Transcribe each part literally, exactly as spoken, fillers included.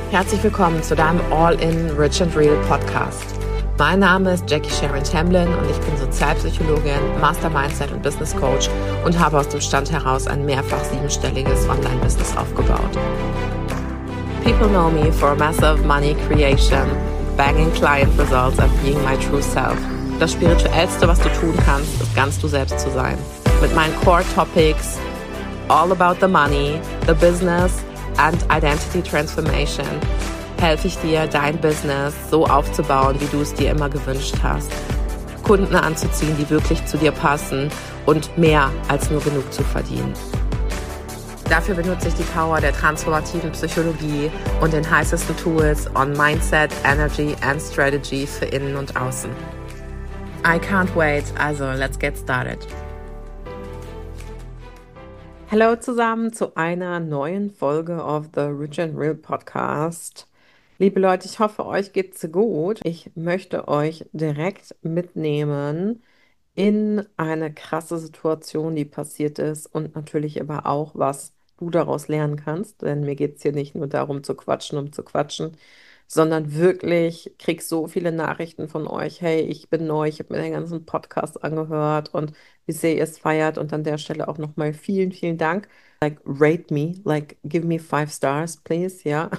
Herzlich willkommen zu deinem All-in Rich and Real Podcast. Mein Name ist Jackie Sharon Tamblyn und ich bin Sozialpsychologin, Master Mindset und Business Coach und habe aus dem Stand heraus ein mehrfach siebenstelliges Online-Business aufgebaut. People know me for massive money creation, banging client results and being my true self. Das Spirituellste, was du tun kannst, ist ganz du selbst zu sein. Mit meinen Core Topics, all about the money, the business and Identity Transformation, helfe ich dir, dein Business so aufzubauen, wie du es dir immer gewünscht hast. Kunden anzuziehen, die wirklich zu dir passen und mehr als nur genug zu verdienen. Dafür benutze ich die Power der transformativen Psychologie und den heißesten Tools on Mindset, Energy and Strategy für Innen und Außen. I can't wait, also let's get started. Hallo zusammen zu einer neuen Folge of the Rich and Real Podcast. Liebe Leute, ich hoffe, euch geht's gut. Ich möchte euch direkt mitnehmen in eine krasse Situation, die passiert ist und natürlich aber auch, was du daraus lernen kannst. Denn mir geht es hier nicht nur darum zu quatschen, um zu quatschen, sondern wirklich, krieg so viele Nachrichten von euch. Hey, ich bin neu, ich habe mir den ganzen Podcast angehört und wie sehr ihr es feiert. Und an der Stelle auch nochmal vielen, vielen Dank. Like, rate me, like, give me five stars, please, ja.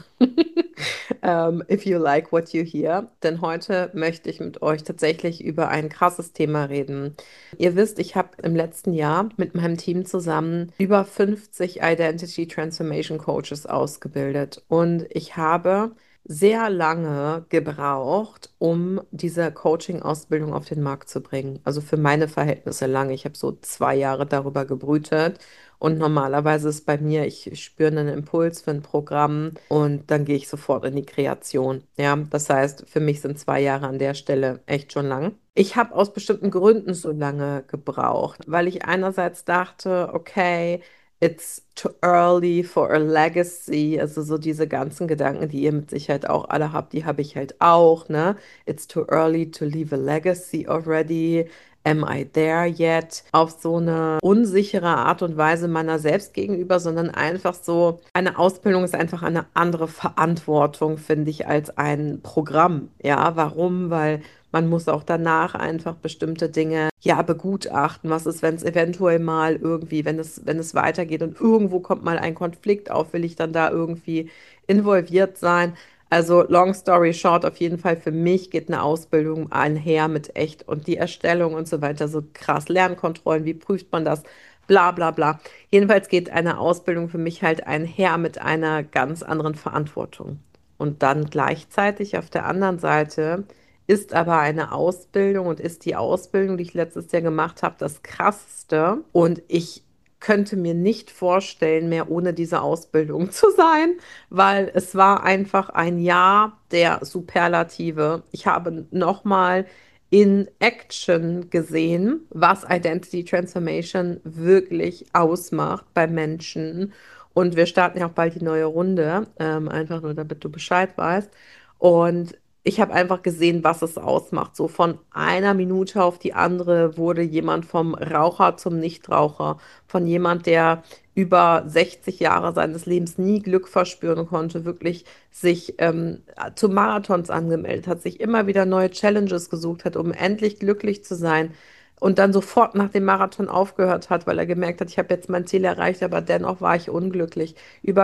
um, if you like what you hear. Denn heute möchte ich mit euch tatsächlich über ein krasses Thema reden. Ihr wisst, ich habe im letzten Jahr mit meinem Team zusammen über fünfzig Identity Transformation Coaches ausgebildet. Und ich habe sehr lange gebraucht, um diese Coaching-Ausbildung auf den Markt zu bringen. Also für meine Verhältnisse lange. Ich habe so zwei Jahre darüber gebrütet. Und normalerweise ist bei mir, ich spüre einen Impuls für ein Programm und dann gehe ich sofort in die Kreation. Ja, das heißt, für mich sind zwei Jahre an der Stelle echt schon lang. Ich habe aus bestimmten Gründen so lange gebraucht, weil ich einerseits dachte, okay, it's too early for a legacy. Also so diese ganzen Gedanken, die ihr mit Sicherheit auch alle habt, die habe ich halt auch, ne? It's too early to leave a legacy already. Am I there yet? Auf so eine unsichere Art und Weise meiner selbst gegenüber, sondern einfach so, eine Ausbildung ist einfach eine andere Verantwortung, finde ich, als ein Programm. Ja, warum? Weil man muss auch danach einfach bestimmte Dinge, ja, begutachten. Was ist, wenn es eventuell mal irgendwie, wenn es, wenn es weitergeht und irgendwo kommt mal ein Konflikt auf, will ich dann da irgendwie involviert sein? Also long story short, auf jeden Fall für mich geht eine Ausbildung einher mit echt und die Erstellung und so weiter, so krass Lernkontrollen, wie prüft man das, bla bla bla. Jedenfalls geht eine Ausbildung für mich halt einher mit einer ganz anderen Verantwortung. Und dann gleichzeitig auf der anderen Seite ist aber eine Ausbildung und ist die Ausbildung, die ich letztes Jahr gemacht habe, das Krasseste. Und ich könnte mir nicht vorstellen, mehr ohne diese Ausbildung zu sein, weil es war einfach ein Jahr der Superlative. Ich habe nochmal in Action gesehen, was Identity Transformation wirklich ausmacht bei Menschen. Und wir starten ja auch bald die neue Runde, ähm, einfach nur damit du Bescheid weißt. Und ich habe einfach gesehen, was es ausmacht. So von einer Minute auf die andere wurde jemand vom Raucher zum Nichtraucher, von jemand, der über sechzig Jahre seines Lebens nie Glück verspüren konnte, wirklich sich ähm, zu Marathons angemeldet hat, sich immer wieder neue Challenges gesucht hat, um endlich glücklich zu sein und dann sofort nach dem Marathon aufgehört hat, weil er gemerkt hat, ich habe jetzt mein Ziel erreicht, aber dennoch war ich unglücklich. Über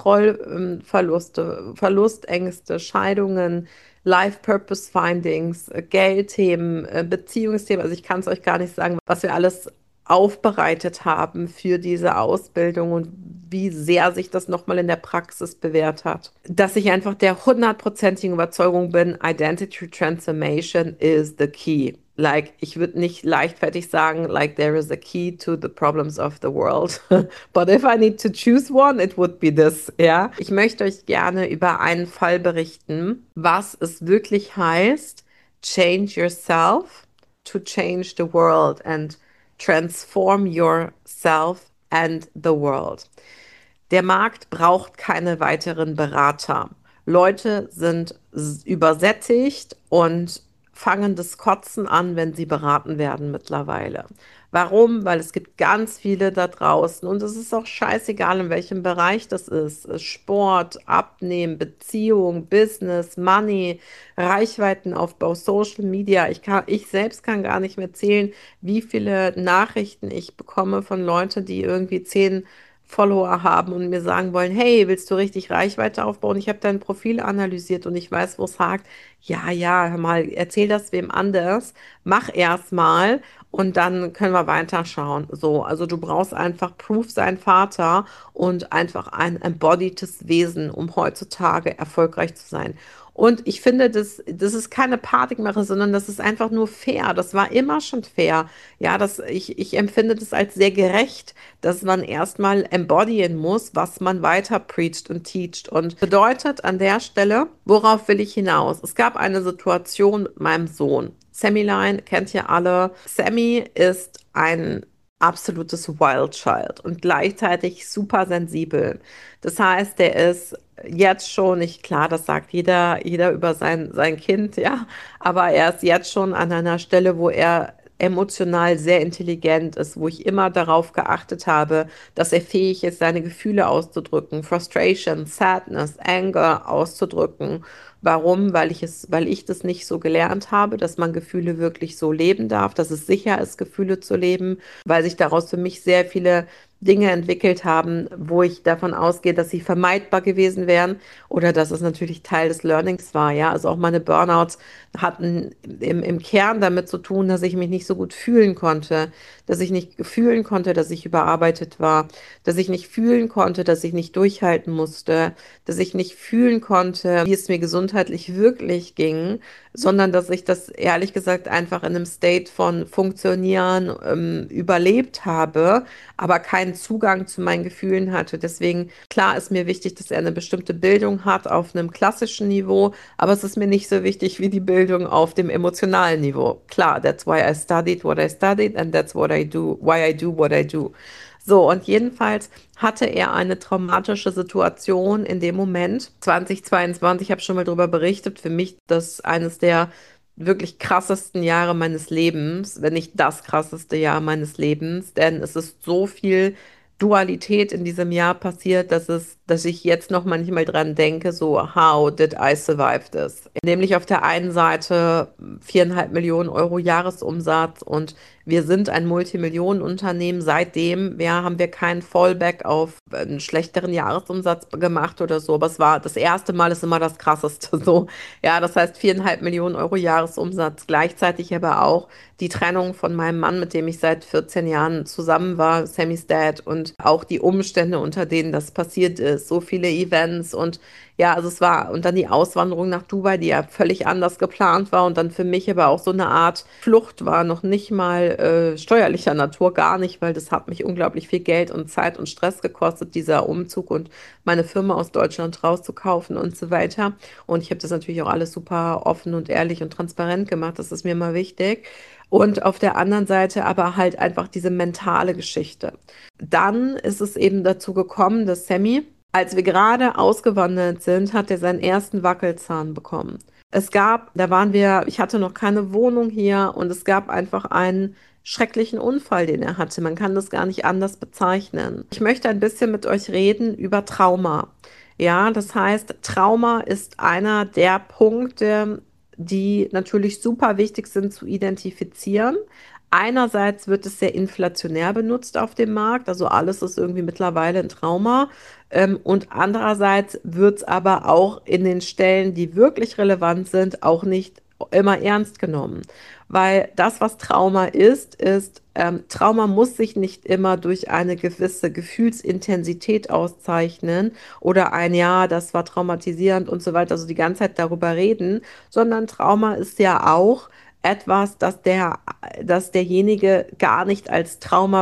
Kontrollverluste, Verlustängste, Scheidungen, Life Purpose Findings, äh, Geldthemen, äh, Beziehungsthemen. Also ich kann es euch gar nicht sagen, was wir alles aufbereitet haben für diese Ausbildung und wie sehr sich das nochmal in der Praxis bewährt hat. Dass ich einfach der hundertprozentigen Überzeugung bin, Identity Transformation is the key. Like, ich würde nicht leichtfertig sagen, like, there is a key to the problems of the world. But if I need to choose one, it would be this, ja. Ich möchte euch gerne über einen Fall berichten, was es wirklich heißt, change yourself to change the world and transform yourself and the world. Der Markt braucht keine weiteren Berater. Leute sind s- übersättigt und fangen das Kotzen an, wenn sie beraten werden mittlerweile. Warum? Weil es gibt ganz viele da draußen und es ist auch scheißegal, in welchem Bereich das ist. Äh, Sport, Abnehmen, Beziehung, Business, Money, Reichweitenaufbau, Social Media. Ich kann, ich selbst kann gar nicht mehr zählen, wie viele Nachrichten ich bekomme von Leuten, die irgendwie zehn Follower haben und mir sagen wollen, hey, willst du richtig Reichweite aufbauen? Ich habe dein Profil analysiert und ich weiß, wo es hakt. Ja, ja, hör mal, erzähl das wem anders. Mach erst mal und dann können wir weiterschauen. So, also du brauchst einfach Proof sein Vater und einfach ein embodiedes Wesen, um heutzutage erfolgreich zu sein. Und ich finde, das, das ist keine Panikmache, sondern das ist einfach nur fair. Das war immer schon fair. Ja, das, ich, ich empfinde das als sehr gerecht, dass man erstmal embodyen muss, was man weiter preacht und teacht. Und bedeutet an der Stelle, worauf will ich hinaus? Es gab eine Situation mit meinem Sohn. Sammy Line kennt ihr alle. Sammy ist ein absolutes Wild Child und gleichzeitig super sensibel. Das heißt, der ist jetzt schon, nicht klar, das sagt jeder, jeder über sein, sein Kind, ja, aber er ist jetzt schon an einer Stelle, wo er emotional sehr intelligent ist, wo ich immer darauf geachtet habe, dass er fähig ist, seine Gefühle auszudrücken, Frustration, Sadness, Anger auszudrücken. Warum? Weil ich es, weil ich das nicht so gelernt habe, dass man Gefühle wirklich so leben darf, dass es sicher ist, Gefühle zu leben, weil sich daraus für mich sehr viele Dinge entwickelt haben, wo ich davon ausgehe, dass sie vermeidbar gewesen wären oder dass es natürlich Teil des Learnings war. Ja, also auch meine Burnouts hatten im, im Kern damit zu tun, dass ich mich nicht so gut fühlen konnte, dass ich nicht fühlen konnte, dass ich überarbeitet war, dass ich nicht fühlen konnte, dass ich nicht durchhalten musste, dass ich nicht fühlen konnte, wie es mir gesundheitlich wirklich ging, sondern dass ich das ehrlich gesagt einfach in einem State von Funktionieren ähm, überlebt habe, aber keinen Zugang zu meinen Gefühlen hatte. Deswegen, klar ist mir wichtig, dass er eine bestimmte Bildung hat auf einem klassischen Niveau, aber es ist mir nicht so wichtig wie die Bildung auf dem emotionalen Niveau. Klar, that's why I studied what I studied and that's what I do, why I do what I do. So, und jedenfalls hatte er eine traumatische Situation in dem Moment. zwanzig zweiundzwanzig, ich habe schon mal darüber berichtet, für mich das eines der wirklich krassesten Jahre meines Lebens, wenn nicht das krasseste Jahr meines Lebens, denn es ist so viel Dualität in diesem Jahr passiert, dass es, dass ich jetzt noch manchmal dran denke, so, how did I survive this? Nämlich auf der einen Seite viereinhalb Millionen Euro Jahresumsatz und wir sind ein Multimillionenunternehmen. Seitdem, ja, haben wir keinen Fallback auf einen schlechteren Jahresumsatz gemacht oder so. Aber es war das erste Mal ist immer das Krasseste so. Ja, das heißt viereinhalb Millionen Euro Jahresumsatz. Gleichzeitig aber auch die Trennung von meinem Mann, mit dem ich seit vierzehn Jahren zusammen war, Sammy's Dad, und auch die Umstände, unter denen das passiert ist. So viele Events und ja, also es war, und dann die Auswanderung nach Dubai, die ja völlig anders geplant war und dann für mich aber auch so eine Art Flucht war, noch nicht mal äh, steuerlicher Natur, gar nicht, weil das hat mich unglaublich viel Geld und Zeit und Stress gekostet, dieser Umzug und meine Firma aus Deutschland rauszukaufen und so weiter. Und ich habe das natürlich auch alles super offen und ehrlich und transparent gemacht, das ist mir mal wichtig. Und auf der anderen Seite aber halt einfach diese mentale Geschichte. Dann ist es eben dazu gekommen, dass Sammy, als wir gerade ausgewandert sind, hat er seinen ersten Wackelzahn bekommen. Es gab, da waren wir, ich hatte noch keine Wohnung hier und es gab einfach einen schrecklichen Unfall, den er hatte. Man kann das gar nicht anders bezeichnen. Ich möchte ein bisschen mit euch reden über Trauma. Ja, das heißt, Trauma ist einer der Punkte, die natürlich super wichtig sind zu identifizieren. Einerseits wird es sehr inflationär benutzt auf dem Markt, also alles ist irgendwie mittlerweile ein Trauma. Ähm, und andererseits wird es aber auch in den Stellen, die wirklich relevant sind, auch nicht immer ernst genommen. Weil das, was Trauma ist, ist, ähm, Trauma muss sich nicht immer durch eine gewisse Gefühlsintensität auszeichnen oder ein Ja, das war traumatisierend und so weiter, also die ganze Zeit darüber reden, sondern Trauma ist ja auch etwas, das der, dass derjenige gar nicht als Trauma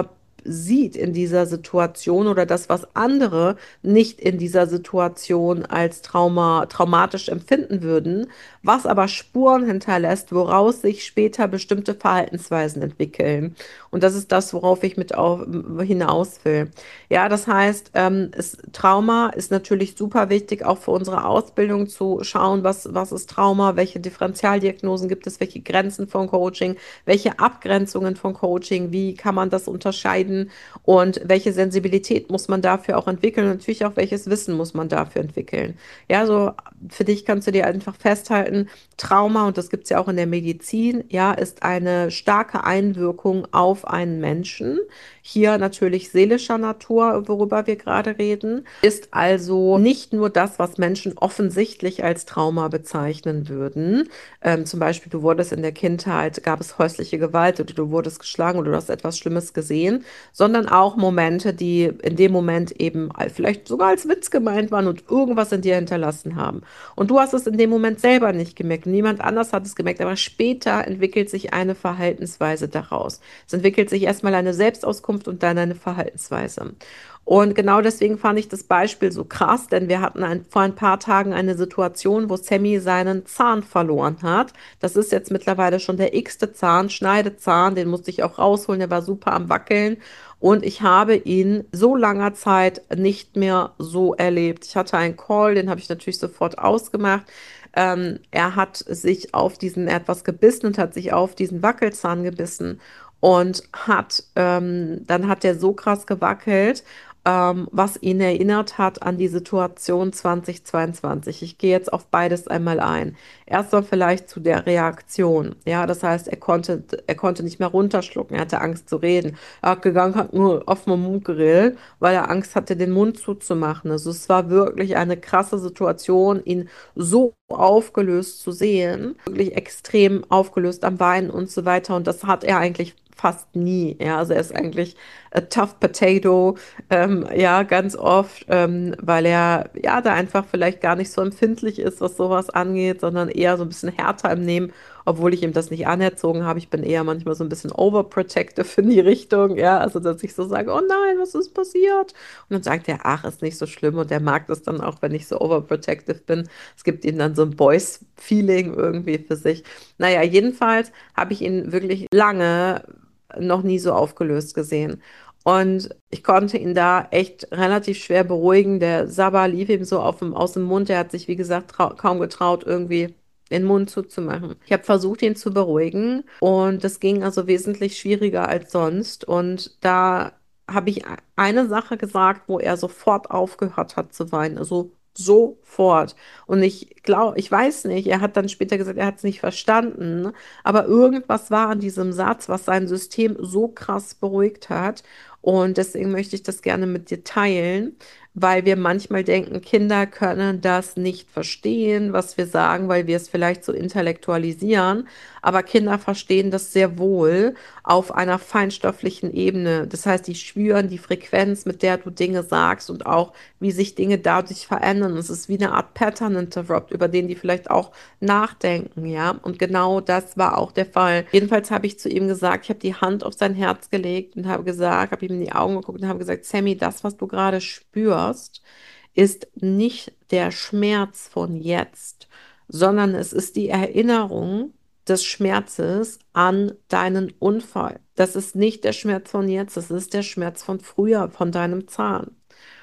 sieht in dieser Situation oder das, was andere nicht in dieser Situation als Trauma, traumatisch empfinden würden, was aber Spuren hinterlässt, woraus sich später bestimmte Verhaltensweisen entwickeln. Und das ist das, worauf ich mit auf, hinaus will. Ja, das heißt, ähm, es, Trauma ist natürlich super wichtig, auch für unsere Ausbildung zu schauen, was, was ist Trauma, welche Differentialdiagnosen gibt es, welche Grenzen von Coaching, welche Abgrenzungen von Coaching, wie kann man das unterscheiden und welche Sensibilität muss man dafür auch entwickeln und natürlich auch welches Wissen muss man dafür entwickeln. Ja, so für dich kannst du dir einfach festhalten, Trauma, und das gibt es ja auch in der Medizin, ja, ist eine starke Einwirkung auf einen Menschen. Hier natürlich seelischer Natur, worüber wir gerade reden, ist also nicht nur das, was Menschen offensichtlich als Trauma bezeichnen würden. Ähm, zum Beispiel, du wurdest in der Kindheit, gab es häusliche Gewalt oder du wurdest geschlagen oder du hast etwas Schlimmes gesehen, sondern auch Momente, die in dem Moment eben vielleicht sogar als Witz gemeint waren und irgendwas in dir hinterlassen haben. Und du hast es in dem Moment selber nicht gemerkt. Niemand anders hat es gemerkt, aber später entwickelt sich eine Verhaltensweise daraus. Es entwickelt sich erstmal eine Selbstauskunft und dann eine Verhaltensweise. Und genau deswegen fand ich das Beispiel so krass, denn wir hatten ein, vor ein paar Tagen eine Situation, wo Sammy seinen Zahn verloren hat. Das ist jetzt mittlerweile schon der x-te Zahn, Schneidezahn, den musste ich auch rausholen, der war super am Wackeln. Und ich habe ihn so langer Zeit nicht mehr so erlebt. Ich hatte einen Call, den habe ich natürlich sofort ausgemacht. Ähm, er hat sich auf diesen, er hat was gebissen und hat sich auf diesen Wackelzahn gebissen und hat, ähm, dann hat er so krass gewackelt, ähm, was ihn erinnert hat an die Situation zwanzig zweiundzwanzig. Ich gehe jetzt auf beides einmal ein. Erstmal vielleicht zu der Reaktion. Ja, das heißt, er konnte, er konnte nicht mehr runterschlucken, er hatte Angst zu reden. Er hat gegangen, hat nur auf den Mund geredet, weil er Angst hatte, den Mund zuzumachen. Also es war wirklich eine krasse Situation, ihn so aufgelöst zu sehen, wirklich extrem aufgelöst am Weinen und so weiter. Und das hat er eigentlich fast nie. Ja, also er ist eigentlich a tough potato, ähm, ja, ganz oft, ähm, weil er ja da einfach vielleicht gar nicht so empfindlich ist, was sowas angeht, sondern eher so ein bisschen härter im Nehmen, obwohl ich ihm das nicht anerzogen habe. Ich bin eher manchmal so ein bisschen overprotective in die Richtung, ja, also dass ich so sage, oh nein, was ist passiert? Und dann sagt er, ach, ist nicht so schlimm und er mag das dann auch, wenn ich so overprotective bin. Es gibt ihm dann so ein Boys-Feeling irgendwie für sich. Naja, jedenfalls habe ich ihn wirklich lange noch nie so aufgelöst gesehen. Und ich konnte ihn da echt relativ schwer beruhigen. Der Sabber lief ihm so auf dem, aus dem Mund. Er hat sich, wie gesagt, trau kaum getraut, irgendwie den Mund zuzumachen. Ich habe versucht, ihn zu beruhigen und das ging also wesentlich schwieriger als sonst. Und da habe ich eine Sache gesagt, wo er sofort aufgehört hat zu weinen. Also sofort. Und ich glaube, ich weiß nicht, er hat dann später gesagt, er hat es nicht verstanden, aber irgendwas war an diesem Satz, was sein System so krass beruhigt hat. Und deswegen möchte ich das gerne mit dir teilen, weil wir manchmal denken, Kinder können das nicht verstehen, was wir sagen, weil wir es vielleicht so intellektualisieren. Aber Kinder verstehen das sehr wohl auf einer feinstofflichen Ebene. Das heißt, die spüren die Frequenz, mit der du Dinge sagst und auch, wie sich Dinge dadurch verändern. Es ist wie eine Art Pattern Interrupt, über den die vielleicht auch nachdenken, ja. Und genau das war auch der Fall. Jedenfalls habe ich zu ihm gesagt, ich habe die Hand auf sein Herz gelegt und habe gesagt, habe ihm in die Augen geguckt und habe gesagt, Sammy, das, was du gerade spürst, ist nicht der Schmerz von jetzt, sondern es ist die Erinnerung des Schmerzes an deinen Unfall. Das ist nicht der Schmerz von jetzt, das ist der Schmerz von früher, von deinem Zahn.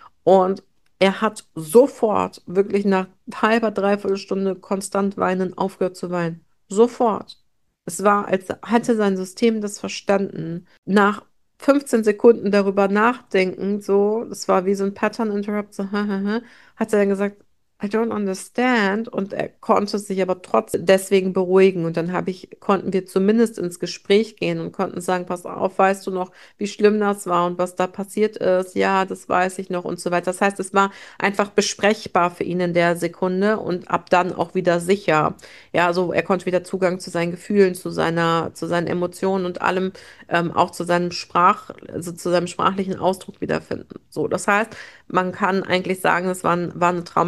Und er hat sofort, wirklich nach halber, dreiviertel Stunde konstant weinen, aufgehört zu weinen. Sofort. Es war, als hätte sein System das verstanden. Nach fünfzehn Sekunden darüber nachdenken, so, das war wie so ein Pattern Interrupt, so, hat er dann gesagt, I don't understand. Und er konnte sich aber trotzdem deswegen beruhigen. Und dann habe ich, konnten wir zumindest ins Gespräch gehen und konnten sagen, pass auf, weißt du noch, wie schlimm das war und was da passiert ist? Ja, das weiß ich noch und so weiter. Das heißt, es war einfach besprechbar für ihn in der Sekunde und ab dann auch wieder sicher. Ja, also er konnte wieder Zugang zu seinen Gefühlen, zu seiner, zu seinen Emotionen und allem, ähm, auch zu seinem Sprach, also zu seinem sprachlichen Ausdruck wiederfinden. So, das heißt, man kann eigentlich sagen, es war, ein, war eine Traumareaktion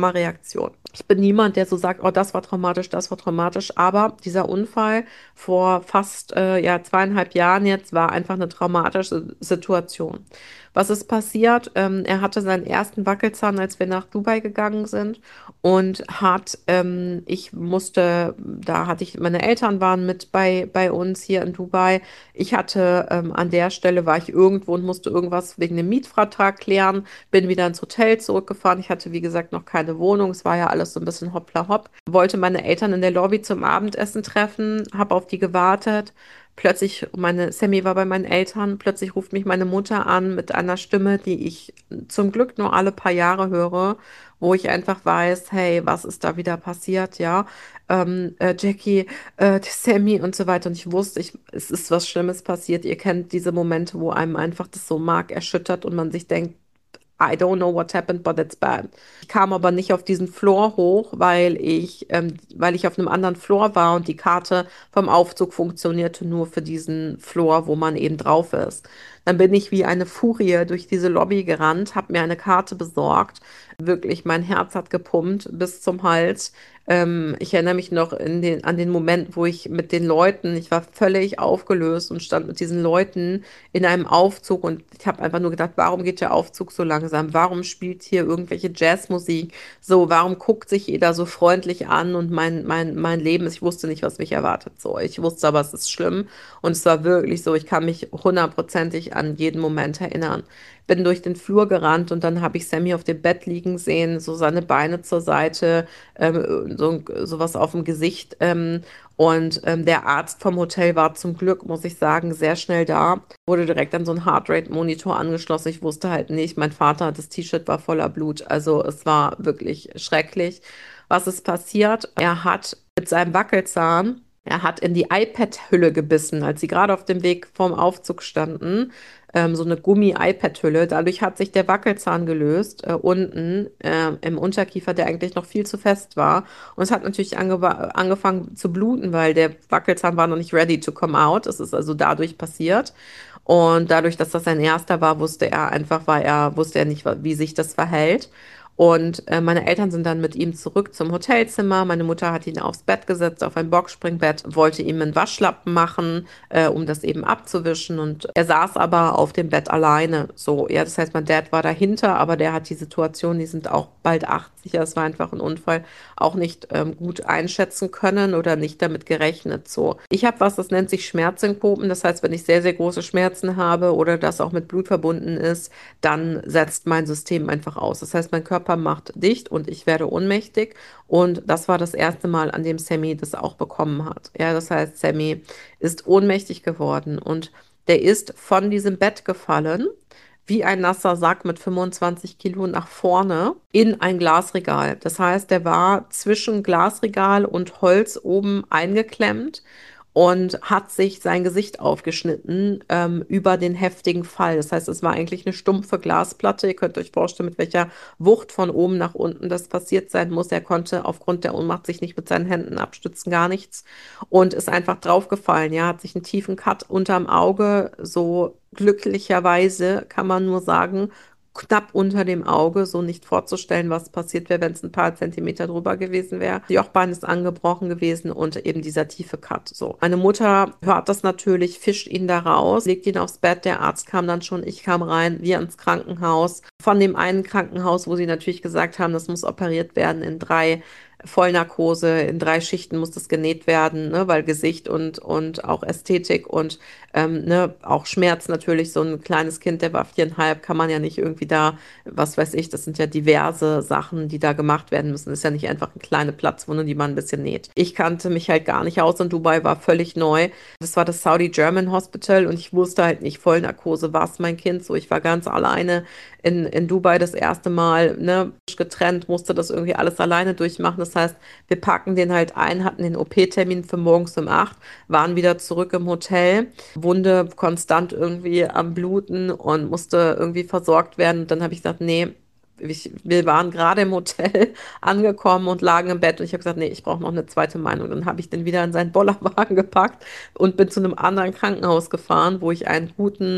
Reaktion. Ich bin niemand, der so sagt, oh, das war traumatisch, das war traumatisch, aber dieser Unfall vor fast äh, ja, zweieinhalb Jahren jetzt war einfach eine traumatische Situation. Was ist passiert? Ähm, er hatte seinen ersten Wackelzahn, als wir nach Dubai gegangen sind und hat, ähm, ich musste, da hatte ich, meine Eltern waren mit bei, bei uns hier in Dubai. Ich hatte, ähm, an der Stelle war ich irgendwo und musste irgendwas wegen dem Mietvertrag klären, bin wieder ins Hotel zurückgefahren. Ich hatte, wie gesagt, noch keine Wohnung. Es war ja alles so ein bisschen hoppla hopp. Wollte meine Eltern in der Lobby zum Abendessen treffen, habe auf die gewartet. Plötzlich, meine Sammy war bei meinen Eltern, plötzlich ruft mich meine Mutter an mit einer Stimme, die ich zum Glück nur alle paar Jahre höre, wo ich einfach weiß, hey, was ist da wieder passiert, ja? Ähm, äh, Jackie, äh, die Sammy und so weiter. Und ich wusste, ich, es ist was Schlimmes passiert. Ihr kennt diese Momente, wo einem einfach das so Mark erschüttert und man sich denkt, I don't know what happened, but it's bad. Ich kam aber nicht auf diesen Floor hoch, weil ich, ähm, weil ich auf einem anderen Floor war und die Karte vom Aufzug funktionierte nur für diesen Floor, wo man eben drauf ist. Dann bin ich wie eine Furie durch diese Lobby gerannt, habe mir eine Karte besorgt. Wirklich, mein Herz hat gepumpt bis zum Hals. Ähm, ich erinnere mich noch in den, an den Moment, wo ich mit den Leuten, ich war völlig aufgelöst und stand mit diesen Leuten in einem Aufzug und ich habe einfach nur gedacht, warum geht der Aufzug so langsam? Warum spielt hier irgendwelche Jazzmusik? So, warum guckt sich jeder so freundlich an und mein, mein, mein Leben ist, ich wusste nicht, was mich erwartet. So, ich wusste aber, es ist schlimm und es war wirklich so, ich kann mich hundertprozentig an jeden Moment erinnern. Bin durch den Flur gerannt und dann habe ich Sammy auf dem Bett liegen sehen, so seine Beine zur Seite, ähm, so sowas auf dem Gesicht. Ähm, und ähm, der Arzt vom Hotel war zum Glück, muss ich sagen, sehr schnell da. Wurde direkt an so einen Heartrate-Monitor angeschlossen. Ich wusste halt nicht, mein Vater, das T-Shirt war voller Blut. Also es war wirklich schrecklich. Was ist passiert? Er hat mit seinem Wackelzahn, er hat in die iPad-Hülle gebissen, als sie gerade auf dem Weg vom Aufzug standen. Ähm, so eine Gummi-iPad-Hülle. Dadurch hat sich der Wackelzahn gelöst, äh, unten äh, im Unterkiefer, der eigentlich noch viel zu fest war. Und es hat natürlich ange angefangen zu bluten, weil der Wackelzahn war noch nicht ready to come out. Es ist also dadurch passiert. Und dadurch, dass das sein erster war, wusste er einfach, war er, wusste er nicht, wie sich das verhält. Und äh, meine Eltern sind dann mit ihm zurück zum Hotelzimmer. Meine Mutter hat ihn aufs Bett gesetzt, auf ein Boxspringbett, wollte ihm einen Waschlappen machen, äh, um das eben abzuwischen. Und er saß aber auf dem Bett alleine. So, ja, das heißt, mein Dad war dahinter, aber der hat die Situation, die sind auch bald achtzig, ja, es war einfach ein Unfall, auch nicht ähm, gut einschätzen können oder nicht damit gerechnet. So, ich habe was, das nennt sich Schmerzinkopen. Das heißt, wenn ich sehr, sehr große Schmerzen habe oder das auch mit Blut verbunden ist, dann setzt mein System einfach aus. Das heißt, mein Körper macht dicht und ich werde ohnmächtig. Und das war das erste Mal, an dem Sammy das auch bekommen hat. Ja, das heißt, Sammy ist ohnmächtig geworden und der ist von diesem Bett gefallen, wie ein nasser Sack mit fünfundzwanzig Kilo nach vorne in ein Glasregal. Das heißt, der war zwischen Glasregal und Holz oben eingeklemmt und hat sich sein Gesicht aufgeschnitten ähm, über den heftigen Fall. Das heißt, es war eigentlich eine stumpfe Glasplatte. Ihr könnt euch vorstellen, mit welcher Wucht von oben nach unten das passiert sein muss. Er konnte aufgrund der Ohnmacht sich nicht mit seinen Händen abstützen, gar nichts. Und ist einfach draufgefallen. Ja, hat sich einen tiefen Cut unterm Auge, so glücklicherweise kann man nur sagen, knapp unter dem Auge, so nicht vorzustellen, was passiert wäre, wenn es ein paar Zentimeter drüber gewesen wäre. Die Jochbein ist angebrochen gewesen und eben dieser tiefe Cut. So. Meine Mutter hört das natürlich, fischt ihn da raus, legt ihn aufs Bett. Der Arzt kam dann schon, ich kam rein, wir ins Krankenhaus. Von dem einen Krankenhaus, wo sie natürlich gesagt haben, das muss operiert werden in drei Vollnarkose, in drei Schichten muss das genäht werden, ne, weil Gesicht und, und auch Ästhetik und ähm, ne, auch Schmerz natürlich, so ein kleines Kind, der war viereinhalb, kann man ja nicht irgendwie da, was weiß ich, das sind ja diverse Sachen, die da gemacht werden müssen. Das ist ja nicht einfach eine kleine Platzwunde, die man ein bisschen näht. Ich kannte mich halt gar nicht aus und Dubai war völlig neu. Das war das Saudi German Hospital und ich wusste halt nicht, Vollnarkose war es mein Kind, so ich war ganz alleine in, in Dubai das erste Mal, ne, getrennt, musste das irgendwie alles alleine durchmachen. Das heißt, wir packen den halt ein, hatten den O P-Termin für morgens um acht, waren wieder zurück im Hotel, Wunde konstant irgendwie am Bluten und musste irgendwie versorgt werden. Und dann habe ich gesagt, nee, ich, wir waren gerade im Hotel angekommen und lagen im Bett und ich habe gesagt, nee, ich brauche noch eine zweite Meinung. Dann habe ich den wieder in seinen Bollerwagen gepackt und bin zu einem anderen Krankenhaus gefahren, wo ich einen guten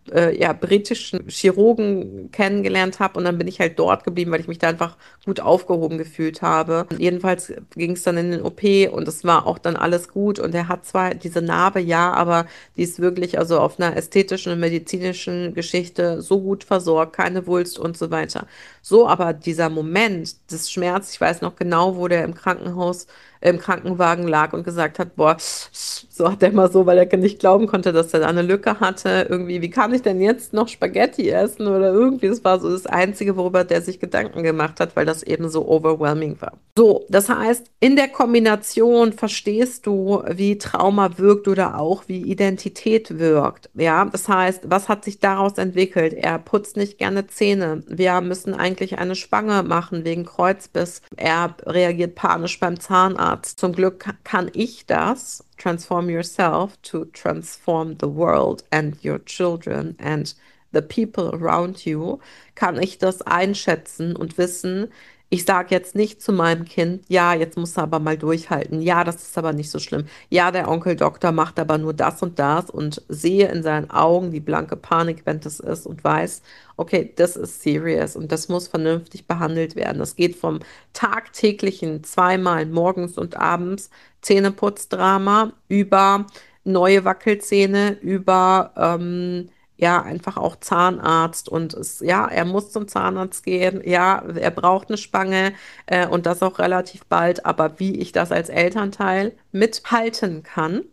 äh, ja, britischen Chirurgen kennengelernt habe und dann bin ich halt dort geblieben, weil ich mich da einfach gut aufgehoben gefühlt habe. Und jedenfalls ging es dann in den O P und es war auch dann alles gut und er hat zwar diese Narbe, ja, aber die ist wirklich also auf einer ästhetischen und medizinischen Geschichte so gut versorgt, keine Wulst und so weiter. So, aber dieser Moment des Schmerzes, ich weiß noch genau, wo der im Krankenhaus, im Krankenwagen lag und gesagt hat, boah, so hat er mal so, weil er nicht glauben konnte, dass er da eine Lücke hatte. Irgendwie, wie kann ich denn jetzt noch Spaghetti essen oder irgendwie, das war so das Einzige, worüber der sich Gedanken gemacht hat, weil das eben so overwhelming war. So, das heißt, in der Kombination verstehst du, wie Trauma wirkt oder auch wie Identität wirkt. Ja, das heißt, was hat sich daraus entwickelt? Er putzt nicht gerne Zähne. Wir müssen eigentlich eine Spange machen wegen Kreuzbiss. Er reagiert panisch beim Zahnarzt. Zum Glück kann ich das. Transform yourself to transform the world and your children and the people around you. Kann ich das einschätzen und wissen, ich sage jetzt nicht zu meinem Kind, ja, jetzt musst du aber mal durchhalten. Ja, das ist aber nicht so schlimm. Ja, der Onkel Doktor macht aber nur das und das und sehe in seinen Augen die blanke Panik, wenn das ist und weiß, okay, das ist serious und das muss vernünftig behandelt werden. Das geht vom tagtäglichen zweimal morgens und abends Zähneputzdrama über neue Wackelzähne, über ähm, ja, einfach auch Zahnarzt und es, ja, er muss zum Zahnarzt gehen, ja, er braucht eine Spange äh, und das auch relativ bald, aber wie ich das als Elternteil mithalten kann,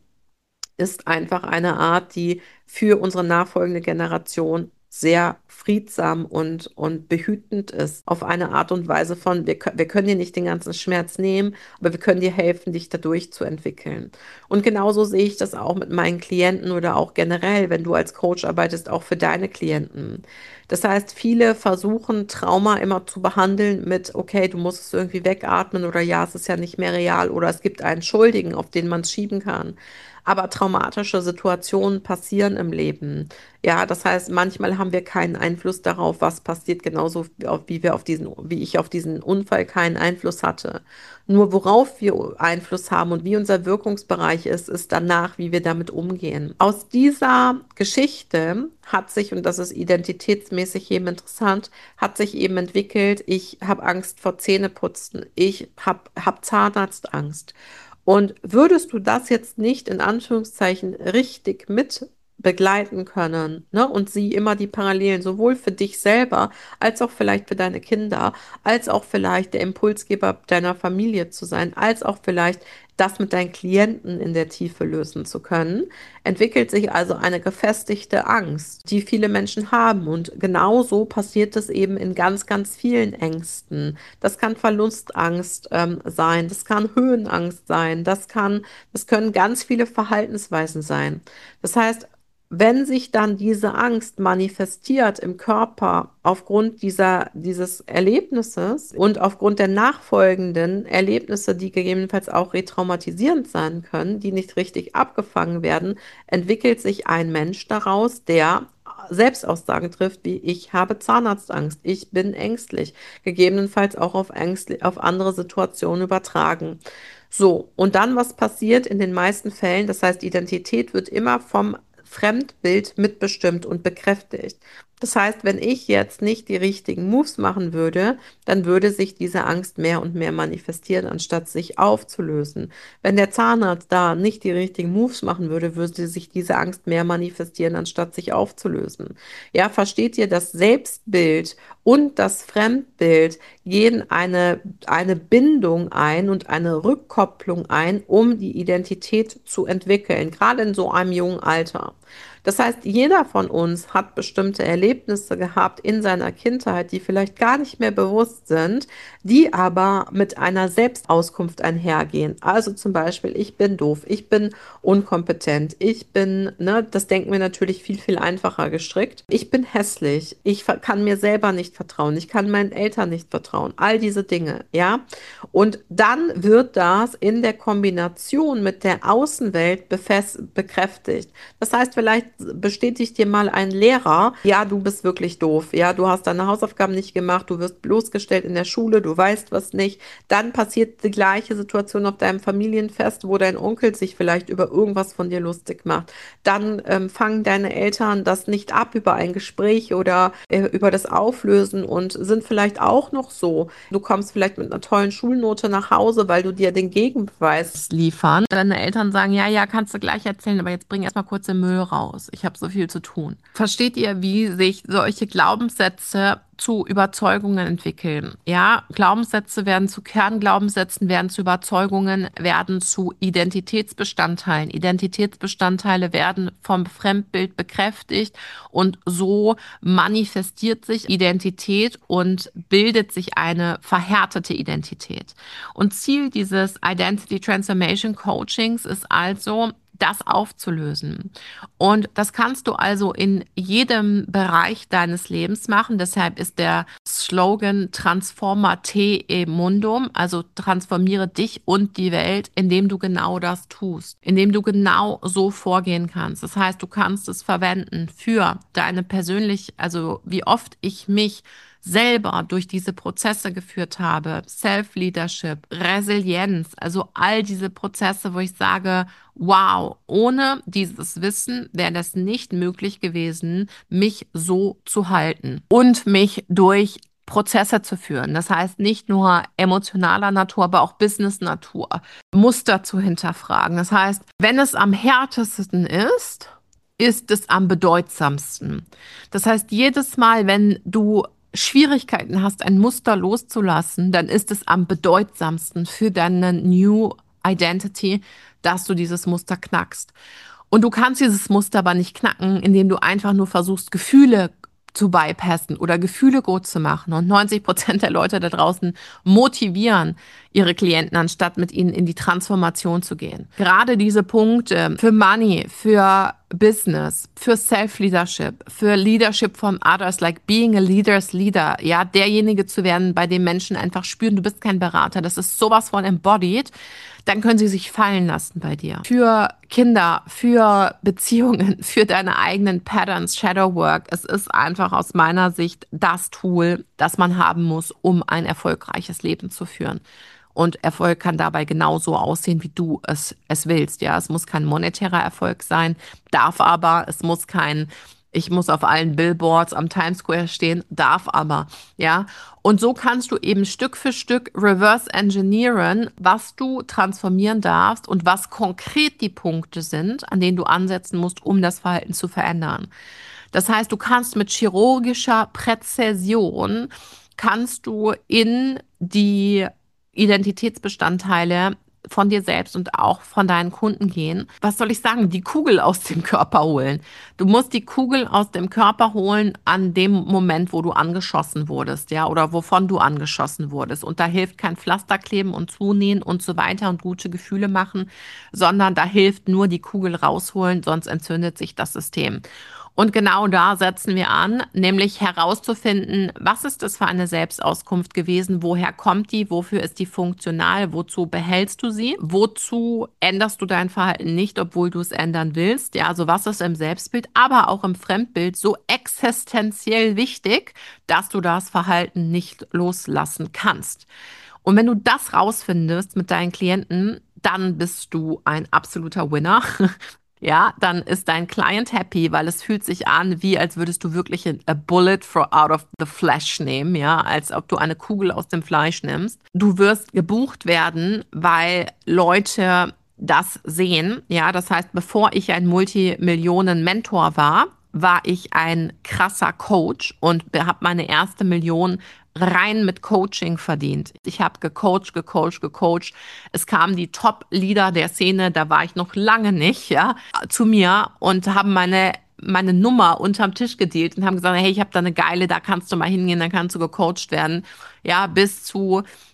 ist einfach eine Art, die für unsere nachfolgende Generation sehr friedsam und, und behütend ist. Auf eine Art und Weise von, wir, kö- wir können dir nicht den ganzen Schmerz nehmen, aber wir können dir helfen, dich dadurch zu entwickeln. Und genauso sehe ich das auch mit meinen Klienten oder auch generell, wenn du als Coach arbeitest, auch für deine Klienten. Das heißt, viele versuchen Trauma immer zu behandeln mit, okay, du musst es irgendwie wegatmen oder ja, es ist ja nicht mehr real oder es gibt einen Schuldigen, auf den man es schieben kann. Aber traumatische Situationen passieren im Leben. Ja, das heißt, manchmal haben wir keinen Einfluss darauf, was passiert, genauso wie auf- wie wir auf diesen, wie ich auf diesen Unfall keinen Einfluss hatte. Nur worauf wir Einfluss haben und wie unser Wirkungsbereich ist, ist danach, wie wir damit umgehen. Aus dieser Geschichte hat sich, und das ist identitätsmäßig eben interessant, hat sich eben entwickelt, ich habe Angst vor Zähneputzen, ich habe hab hab Zahnarztangst. Und würdest du das jetzt nicht in Anführungszeichen richtig mit begleiten können, ne, und sieh immer die Parallelen, sowohl für dich selber, als auch vielleicht für deine Kinder, als auch vielleicht der Impulsgeber deiner Familie zu sein, als auch vielleicht das mit deinen Klienten in der Tiefe lösen zu können, entwickelt sich also eine gefestigte Angst, die viele Menschen haben. Und genauso passiert es eben in ganz, ganz vielen Ängsten. Das kann Verlustangst ähm, sein, das kann Höhenangst sein, das kann, das können ganz viele Verhaltensweisen sein. Das heißt, wenn sich dann diese Angst manifestiert im Körper aufgrund dieser, dieses Erlebnisses und aufgrund der nachfolgenden Erlebnisse, die gegebenenfalls auch retraumatisierend sein können, die nicht richtig abgefangen werden, entwickelt sich ein Mensch daraus, der Selbstaussagen trifft, wie ich habe Zahnarztangst, ich bin ängstlich, gegebenenfalls auch auf Ängstli auf andere Situationen übertragen. So, und dann, was passiert in den meisten Fällen? Das heißt, Identität wird immer vom Fremdbild mitbestimmt und bekräftigt. Das heißt, wenn ich jetzt nicht die richtigen Moves machen würde, dann würde sich diese Angst mehr und mehr manifestieren, anstatt sich aufzulösen. Wenn der Zahnarzt da nicht die richtigen Moves machen würde, würde sich diese Angst mehr manifestieren, anstatt sich aufzulösen. Ja, versteht ihr, das Selbstbild und das Fremdbild gehen eine, eine Bindung ein und eine Rückkopplung ein, um die Identität zu entwickeln, gerade in so einem jungen Alter. Das heißt, jeder von uns hat bestimmte Erlebnisse gehabt in seiner Kindheit, die vielleicht gar nicht mehr bewusst sind, die aber mit einer Selbstauskunft einhergehen. Also zum Beispiel, ich bin doof, ich bin unkompetent, ich bin, ne, das denken wir natürlich viel, viel einfacher gestrickt. Ich bin hässlich, ich ver- kann mir selber nicht vertrauen, ich kann meinen Eltern nicht vertrauen, all diese Dinge, ja. Und dann wird das in der Kombination mit der Außenwelt befest bekräftigt. Das heißt, vielleicht bestätigt dir mal ein Lehrer, ja, du bist wirklich doof, ja, du hast deine Hausaufgaben nicht gemacht, du wirst bloßgestellt in der Schule, du weißt was nicht. Dann passiert die gleiche Situation auf deinem Familienfest, wo dein Onkel sich vielleicht über irgendwas von dir lustig macht. Dann ähm, fangen deine Eltern das nicht ab über ein Gespräch oder äh, über das Auflösen und sind vielleicht auch noch so. Du kommst vielleicht mit einer tollen Schulnote nach Hause, weil du dir den Gegenbeweis liefern. Deine Eltern sagen, ja, ja, kannst du gleich erzählen, aber jetzt bring erstmal kurz den Müll raus. Ich habe so viel zu tun. Versteht ihr, wie sich solche Glaubenssätze zu Überzeugungen entwickeln? Ja, Glaubenssätze werden zu Kernglaubenssätzen, werden zu Überzeugungen, werden zu Identitätsbestandteilen. Identitätsbestandteile werden vom Fremdbild bekräftigt und so manifestiert sich Identität und bildet sich eine verhärtete Identität. Und Ziel dieses Identity Transformation Coachings ist also, das aufzulösen. Und das kannst du also in jedem Bereich deines Lebens machen. Deshalb ist der Slogan Transforma te e mundum, also transformiere dich und die Welt, indem du genau das tust, indem du genau so vorgehen kannst. Das heißt, du kannst es verwenden für deine persönlich, also wie oft ich mich selber durch diese Prozesse geführt habe, Self-Leadership, Resilienz, also all diese Prozesse, wo ich sage, wow, ohne dieses Wissen wäre das nicht möglich gewesen, mich so zu halten und mich durch Prozesse zu führen. Das heißt, nicht nur emotionaler Natur, aber auch Business-Natur, Muster zu hinterfragen. Das heißt, wenn es am härtesten ist, ist es am bedeutsamsten. Das heißt, jedes Mal, wenn du Schwierigkeiten hast, ein Muster loszulassen, dann ist es am bedeutsamsten für deine New Identity, dass du dieses Muster knackst. Und du kannst dieses Muster aber nicht knacken, indem du einfach nur versuchst, Gefühle zu bypassen oder Gefühle gut zu machen. Und neunzig Prozent der Leute da draußen motivieren ihre Klienten, anstatt mit ihnen in die Transformation zu gehen. Gerade diese Punkte für Money, für Business, für Self-Leadership, für Leadership from others, like being a leader's leader, ja, derjenige zu werden, bei dem Menschen einfach spüren, du bist kein Berater, das ist sowas von embodied, dann können sie sich fallen lassen bei dir. Für Kinder, für Beziehungen, für deine eigenen Patterns, Shadow Work, es ist einfach aus meiner Sicht das Tool, das man haben muss, um ein erfolgreiches Leben zu führen. Und Erfolg kann dabei genauso aussehen, wie du es, es willst. Ja, es muss kein monetärer Erfolg sein, darf aber, es muss kein, ich muss auf allen Billboards am Times Square stehen, darf aber, ja. Und so kannst du eben Stück für Stück reverse engineeren, was du transformieren darfst und was konkret die Punkte sind, an denen du ansetzen musst, um das Verhalten zu verändern. Das heißt, du kannst mit chirurgischer Präzision, kannst du in die Identitätsbestandteile von dir selbst und auch von deinen Kunden gehen. Was soll ich sagen? Die Kugel aus dem Körper holen. Du musst die Kugel aus dem Körper holen an dem Moment, wo du angeschossen wurdest, ja, oder wovon du angeschossen wurdest. Und da hilft kein Pflasterkleben und Zunähen und so weiter und gute Gefühle machen, sondern da hilft nur die Kugel rausholen, sonst entzündet sich das System. Und genau da setzen wir an, nämlich herauszufinden, was ist das für eine Selbstauskunft gewesen, woher kommt die, wofür ist die funktional, wozu behältst du sie, wozu änderst du dein Verhalten nicht, obwohl du es ändern willst, ja, also was ist im Selbstbild, aber auch im Fremdbild so existenziell wichtig, dass du das Verhalten nicht loslassen kannst. Und wenn du das rausfindest mit deinen Klienten, dann bist du ein absoluter Winner. Ja, dann ist dein Client happy, weil es fühlt sich an, wie als würdest du wirklich a bullet for out of the flesh nehmen, ja, als ob du eine Kugel aus dem Fleisch nimmst. Du wirst gebucht werden, weil Leute das sehen, ja, das heißt, bevor ich ein Multimillionen-Mentor war, war ich ein krasser Coach und habe meine erste Million rein mit Coaching verdient. Ich habe gecoacht, gecoacht, gecoacht. Es kamen die Top-Leader der Szene, da war ich noch lange nicht, ja, zu mir und haben meine meine Nummer unterm Tisch gedealt und haben gesagt, hey, ich habe da eine geile, da kannst du mal hingehen, dann kannst du gecoacht werden. Ja, bis zu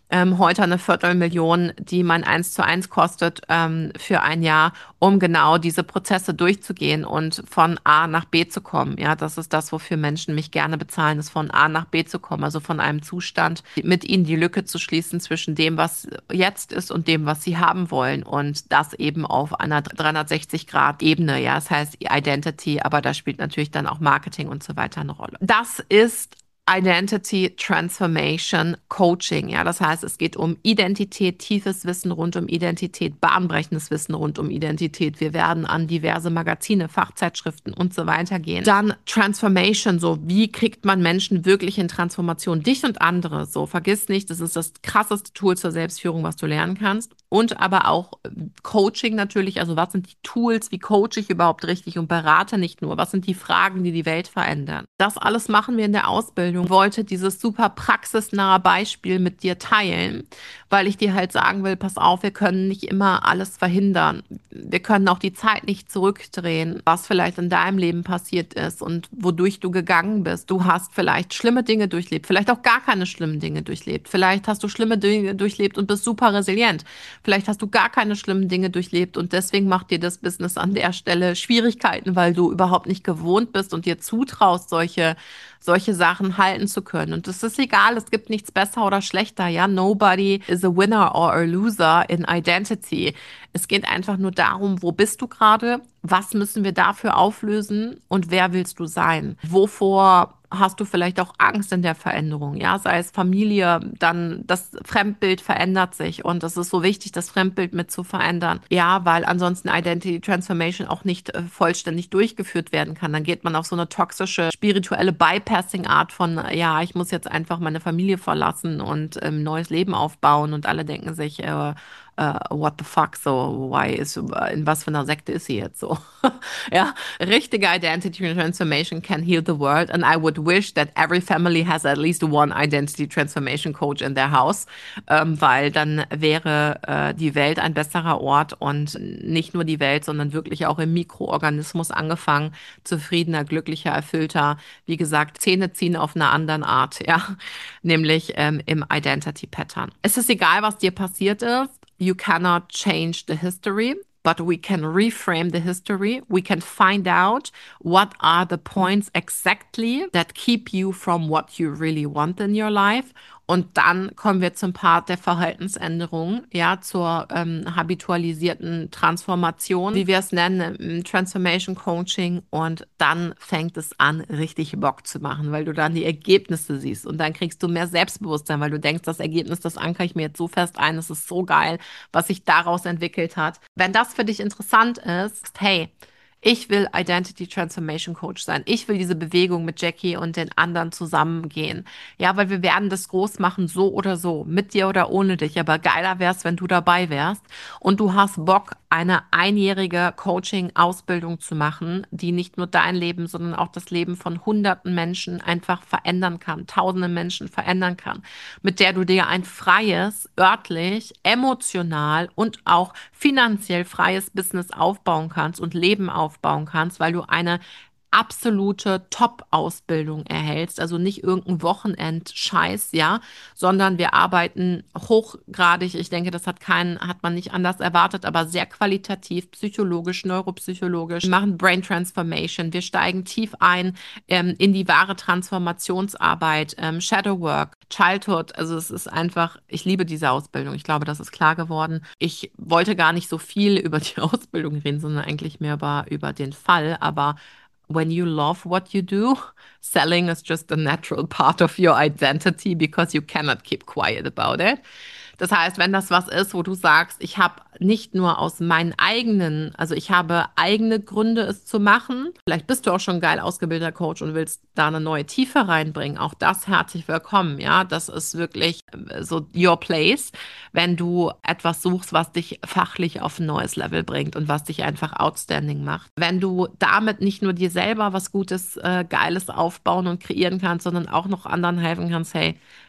ähm, heute eine Viertelmillion, die mein eins zu eins kostet ähm, für ein Jahr, um genau diese Prozesse durchzugehen und von A nach B zu kommen. Ja, das ist das, wofür Menschen mich gerne bezahlen, ist von A nach B zu kommen, also von einem Zustand, mit ihnen die Lücke zu schließen zwischen dem, was jetzt ist und dem, was sie haben wollen und das eben auf einer dreihundertsechzig-Grad-Ebene. Ja, das heißt Identity, aber da spielt natürlich dann auch Marketing und so weiter eine Rolle. Das ist Identity Transformation Coaching. Ja, das heißt, es geht um Identität, tiefes Wissen rund um Identität, bahnbrechendes Wissen rund um Identität. Wir werden an diverse Magazine, Fachzeitschriften und so weiter gehen. Dann Transformation, so wie kriegt man Menschen wirklich in Transformation, dich und andere. So, vergiss nicht, das ist das krasseste Tool zur Selbstführung, was du lernen kannst. Und aber auch Coaching natürlich, also was sind die Tools, wie coache ich überhaupt richtig und berate nicht nur, was sind die Fragen, die die Welt verändern. Das alles machen wir in der Ausbildung. Ich wollte dieses super praxisnahe Beispiel mit dir teilen, weil ich dir halt sagen will, pass auf, wir können nicht immer alles verhindern. Wir können auch die Zeit nicht zurückdrehen, was vielleicht in deinem Leben passiert ist und wodurch du gegangen bist. Du hast vielleicht schlimme Dinge durchlebt, vielleicht auch gar keine schlimmen Dinge durchlebt. Vielleicht hast du schlimme Dinge durchlebt und bist super resilient. Vielleicht hast du gar keine schlimmen Dinge durchlebt und deswegen macht dir das Business an der Stelle Schwierigkeiten, weil du überhaupt nicht gewohnt bist und dir zutraust, solche, solche Sachen halten zu können. Und es ist egal, es gibt nichts besser oder schlechter. Ja, nobody is a winner or a loser in identity. Es geht einfach nur darum, wo bist du gerade? Was müssen wir dafür auflösen? Und wer willst du sein? Wovor hast du vielleicht auch Angst in der Veränderung, ja, sei es Familie, dann das Fremdbild verändert sich und es ist so wichtig, das Fremdbild mit zu verändern, ja, weil ansonsten Identity Transformation auch nicht äh, vollständig durchgeführt werden kann. Dann geht man auf so eine toxische, spirituelle Bypassing-Art von, äh, ja, ich muss jetzt einfach meine Familie verlassen und ein ähm, neues Leben aufbauen und alle denken sich, äh, Uh, what the fuck, so, why is, in was für einer Sekte ist sie jetzt so? Ja, richtige Identity Transformation can heal the world and I would wish that every family has at least one Identity Transformation Coach in their house, ähm, weil dann wäre äh, die Welt ein besserer Ort und nicht nur die Welt, sondern wirklich auch im Mikroorganismus angefangen, zufriedener, glücklicher, erfüllter, wie gesagt, Zähne ziehen auf einer anderen Art, ja, nämlich ähm, im Identity Pattern. Es ist egal, was dir passiert ist. You cannot change the history, but we can reframe the history. We can find out what are the points exactly that keep you from what you really want in your life. Und dann kommen wir zum Part der Verhaltensänderung, ja, zur ähm, habitualisierten Transformation, wie wir es nennen, im Transformation Coaching. Und dann fängt es an, richtig Bock zu machen, weil du dann die Ergebnisse siehst. Und dann kriegst du mehr Selbstbewusstsein, weil du denkst, das Ergebnis, das ankere ich mir jetzt so fest ein, es ist so geil, was sich daraus entwickelt hat. Wenn das für dich interessant ist, hey, ich will Identity Transformation Coach sein. Ich will diese Bewegung mit Jackie und den anderen zusammengehen. Ja, weil wir werden das groß machen, so oder so, mit dir oder ohne dich. Aber geiler wär's, wenn du dabei wärst und du hast Bock, eine einjährige Coaching-Ausbildung zu machen, die nicht nur dein Leben, sondern auch das Leben von hunderten Menschen einfach verändern kann, tausende Menschen verändern kann, mit der du dir ein freies, örtlich, emotional und auch finanziell freies Business aufbauen kannst und Leben aufbauen kannst, weil du eine absolute Top-Ausbildung erhältst, also nicht irgendein Wochenend-Scheiß, ja, sondern wir arbeiten hochgradig, ich denke, das hat keinen, hat man nicht anders erwartet, aber sehr qualitativ, psychologisch, neuropsychologisch, wir machen Brain Transformation, wir steigen tief ein ähm, in die wahre Transformationsarbeit, ähm, Shadow Work, Childhood, also es ist einfach, ich liebe diese Ausbildung, ich glaube, das ist klar geworden. Ich wollte gar nicht so viel über die Ausbildung reden, sondern eigentlich mehr über, über den Fall, aber when you love what you do, selling is just a natural part of your identity because you cannot keep quiet about it. Das heißt, wenn das was ist, wo du sagst, ich habe nicht nur aus meinen eigenen, also ich habe eigene Gründe, es zu machen. Vielleicht bist du auch schon ein geil ausgebildeter Coach und willst da eine neue Tiefe reinbringen. Auch das herzlich willkommen. Ja, das ist wirklich so your place, wenn du etwas suchst, was dich fachlich auf ein neues Level bringt und was dich einfach outstanding macht. Wenn du damit nicht nur dir selber was Gutes, äh, Geiles aufbauen und kreieren kannst, sondern auch noch anderen helfen kannst, hey,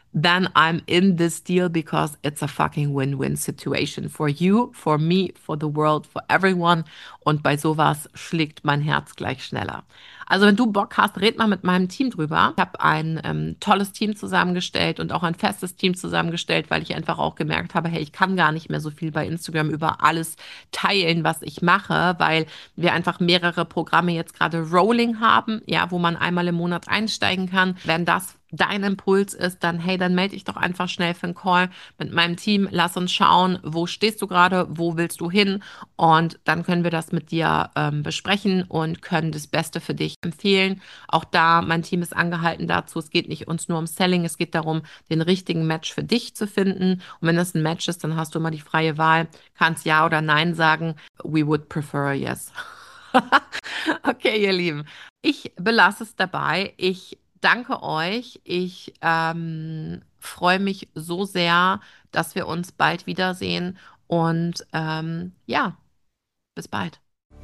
then I'm in this deal because it's a fucking win-win situation for you, for me, for the world, for everyone. Und bei sowas schlägt mein Herz gleich schneller. Also wenn du Bock hast, red mal mit meinem Team drüber. Ich habe ein ähm, tolles Team zusammengestellt und auch ein festes Team zusammengestellt, weil ich einfach auch gemerkt habe, hey, ich kann gar nicht mehr so viel bei Instagram über alles teilen, was ich mache, weil wir einfach mehrere Programme jetzt gerade rolling haben, ja, wo man einmal im Monat einsteigen kann. Wenn das dein Impuls ist, dann hey, dann melde dich doch einfach schnell für einen Call mit meinem Team. Lass uns schauen, wo stehst du gerade, wo willst du hin, und dann können wir das mit dir ähm, besprechen und können das Beste für dich empfehlen. Auch da, mein Team ist angehalten dazu, es geht nicht uns nur um Selling, es geht darum, den richtigen Match für dich zu finden. Und wenn das ein Match ist, dann hast du immer die freie Wahl, kannst ja oder nein sagen. We would prefer yes. Okay, ihr Lieben, ich belasse es dabei. Ich danke euch. Ich ähm, freue mich so sehr, dass wir uns bald wiedersehen. Und ähm, ja, bis bald.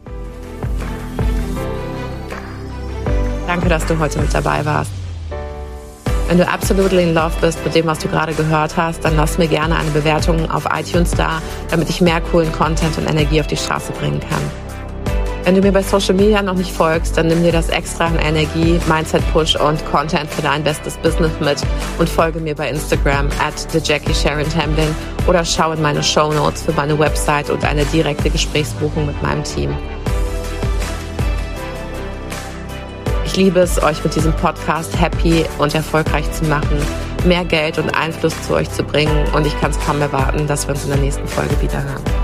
Danke, dass du heute mit dabei warst. Wenn du absolutely in love bist mit dem, was du gerade gehört hast, dann lass mir gerne eine Bewertung auf iTunes da, damit ich mehr coolen Content und Energie auf die Straße bringen kann. Wenn du mir bei Social Media noch nicht folgst, dann nimm dir das extra an Energie, Mindset Push und Content für dein bestes Business mit und folge mir bei Instagram at the Jackie Sharon Tamblyn oder schau in meine Shownotes für meine Website und eine direkte Gesprächsbuchung mit meinem Team. Ich liebe es, euch mit diesem Podcast happy und erfolgreich zu machen, mehr Geld und Einfluss zu euch zu bringen, und ich kann es kaum erwarten, dass wir uns in der nächsten Folge wieder hören.